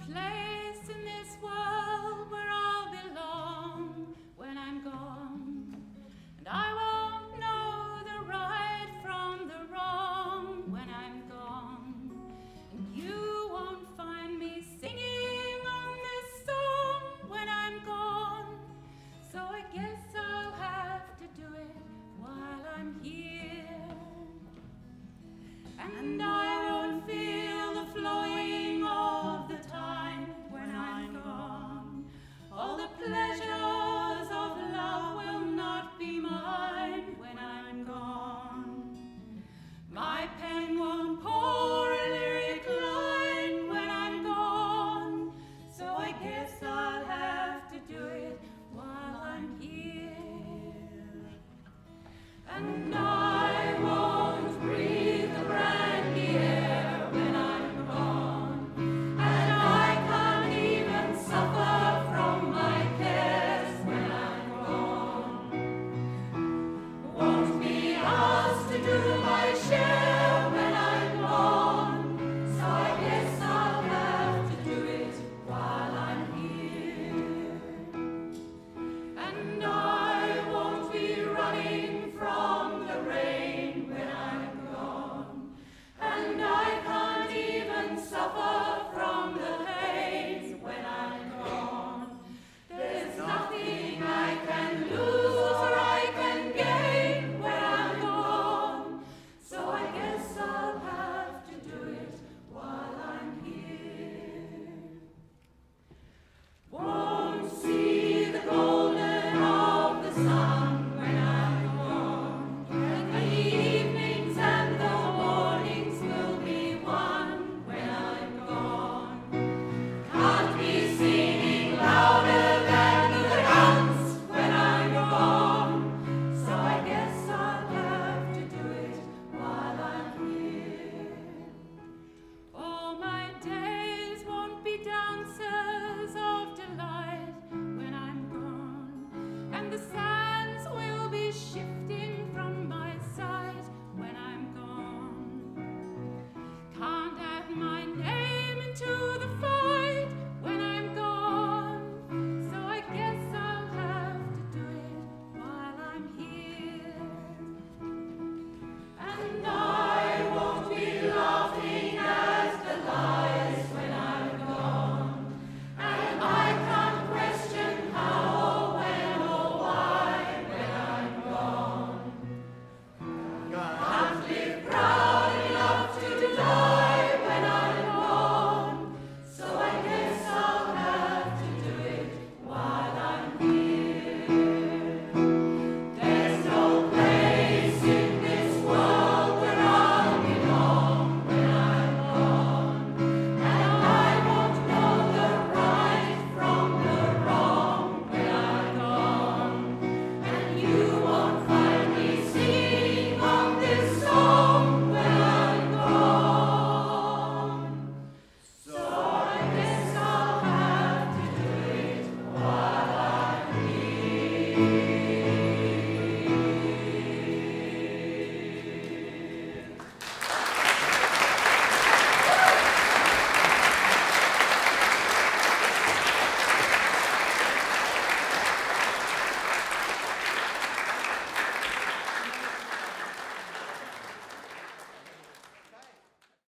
place in this world where I'll belong when I'm gone. And I won't know the right from the wrong when I'm gone. And you won't find me singing on this song when I'm gone. So I guess I'll have to do it while I'm here. And I won't feel the flowing of the time when I'm gone. All the pleasures of love will not be mine when I'm gone. My pen won't pour a lyric line when I'm gone. So I guess I'll have to do it while I'm here. And I won't breathe the brandy air when I'm gone. And I can't even suffer from my cares when I'm gone. Won't be asked to do my share when I'm gone. So I guess I'll have to do it while I'm here. And I won't be running from the rain when I'm gone. And I can't even suffer from the pain when I'm gone. There's nothing I can lose or I can gain when I'm gone. So I guess I'll have to do it while I'm here. Won't see the golden of the sun when I'm gone. And the evenings and the mornings will be one when I'm gone. Can't be singing louder than the guns when I'm gone. So I guess I'll have to do it while I'm here. All my days won't be dancers of delight when I'm gone. And the sands will be shifting from my sight when I'm gone. Can't add my name into the fight when I'm gone. So I guess I'll have to do it while I'm here. And I won't be laughing at the lies when I'm gone. And I can't question how, when, or why when I'm gone. Can't live proud enough to die when I'm gone. So I guess I'll have to do it while I'm here. There's no place in this world where I'll belong when I'm gone. And I won't know the right from the wrong when I'm gone. And you won't find me singing on this song when I'm gone. So I guess I'll have to do it while I'm here.